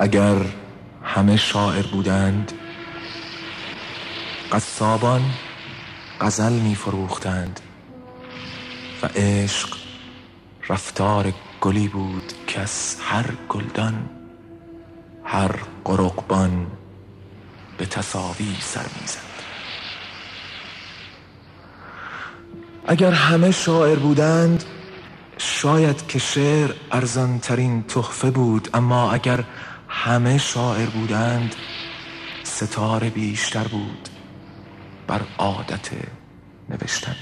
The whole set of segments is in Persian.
اگر همه شاعر بودند، قصابان غزل می فروختند و عشق رفتار گلی بود که از هر گلدان، هر قرقبان به تساوی سر می زد. اگر همه شاعر بودند، شاید که شعر ارزان ترین تحفه بود، اما اگر همه شاعر بودند، ستاره بیشتر بود بر عادت نوشتن.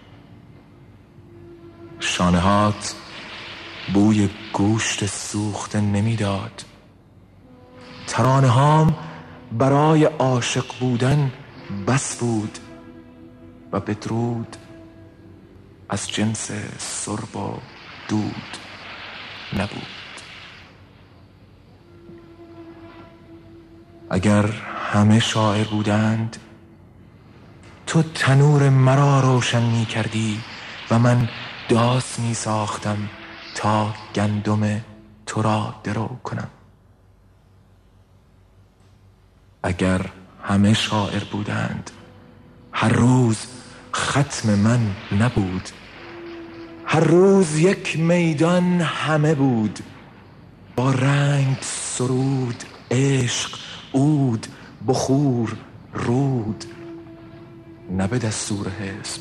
شانهات بوی گوشت سوخته نمیداد. ترانه هام برای عاشق بودن بس بود و بدرود از جنس سرب و دود نبود. اگر همه شاعر بودند، تو تنور مرا روشن می کردی و من داس می ساختم تا گندم تو را درو کنم. اگر همه شاعر بودند، هر روز ختم من نبود. هر روز یک میدان همه بود، با رنگ، سرود، عشق، عود، بخور، رود. نه به دستور حزب،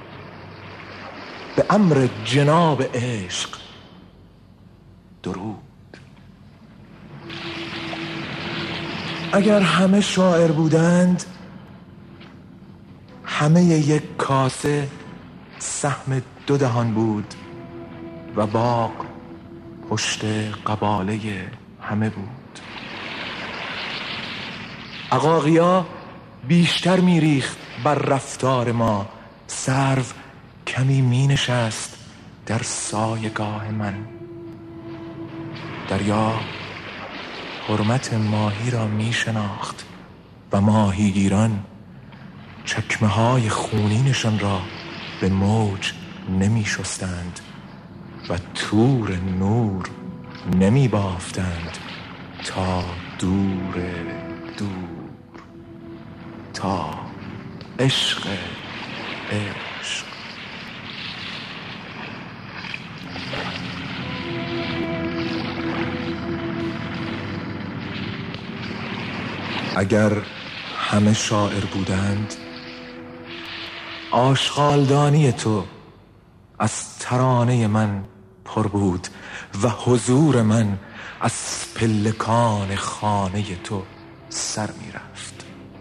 به امر جناب عشق درود. اگر همه شاعر بودند، همه یک کاسه سهم 2 دهان بود و باغ پشت قباله همه بود. عقاقیا بیشتر میریخت بر رفتار ما، سرو کمی می نشست در سایگاه من. دریا حرمت ماهی را می شناخت و ماهیگیران چکمه های خونینشان را به موج نمی شستند و تور نور نمی بافتند تا دور دور، تا عشق عشق. اگر همه شاعر بودند، آشغالدانی تو از ترانه من پر بود و حضور من از پلکان خانه تو سر می رفت.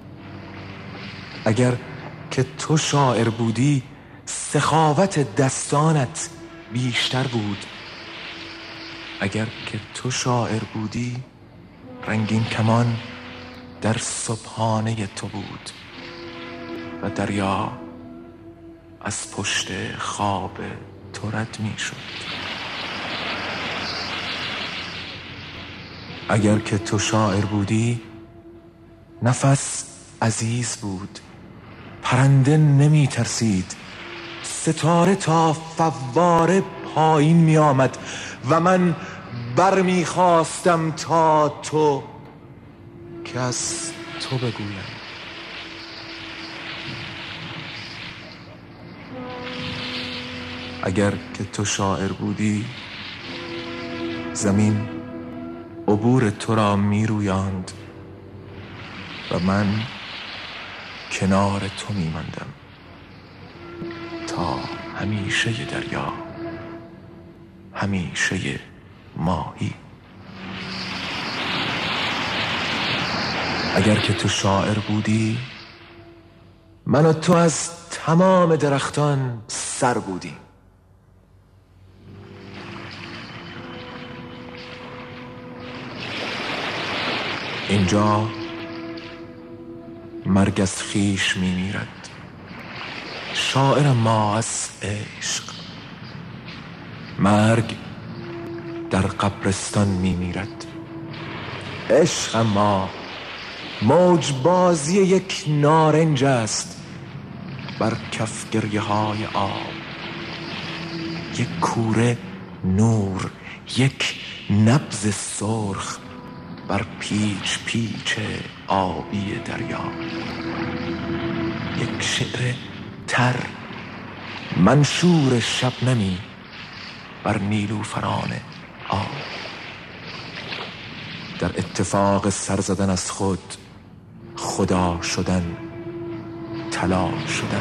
اگر که تو شاعر بودی، سخاوت دستانت بیشتر بود. اگر که تو شاعر بودی، رنگین کمان در صبحانه تو بود و دریا از پشت خواب تو رد می شد. اگر که تو شاعر بودی، نفس عزیز بود، پرنده نمی ترسید، ستاره تا فواره پایین می آمد و من بر می خواستم تا تو که از تو بگویم. اگر که تو شاعر بودی، زمین عبور تو را می رویاند و من کنار تو می ماندم تا همیشه دریا، همیشه ماهی. اگر که تو شاعر بودی، من و تو از تمام درختان سر بودیم. اینجا مرگ از خویش می میرد، شاعر ما از عشق. مرگ در قبرستان می میرد، عشق ما موج بازی یک نارنج است بر کف گریه های آب. یک کوره نور، یک نبض سرخ بر پیچ پیچ آبی دریا. یک شعر تر منشور شبنمی بر نیلوفران آب. در اتفاق سر زدن از خود، خدا شدن، طلا شدن.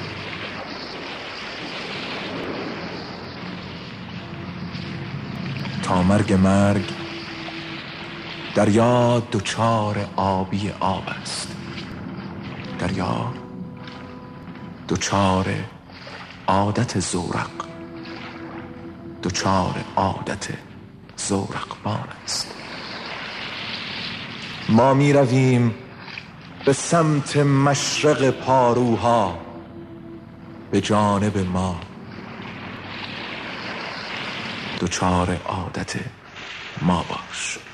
تا مرگ دریا دوچار آبی آب است. دریا دوچار عادت زورق، دوچار عادت زورقبان است. ما می رویم به سمت مشرق پاروها، به جانب ما دوچار عادت ما باش.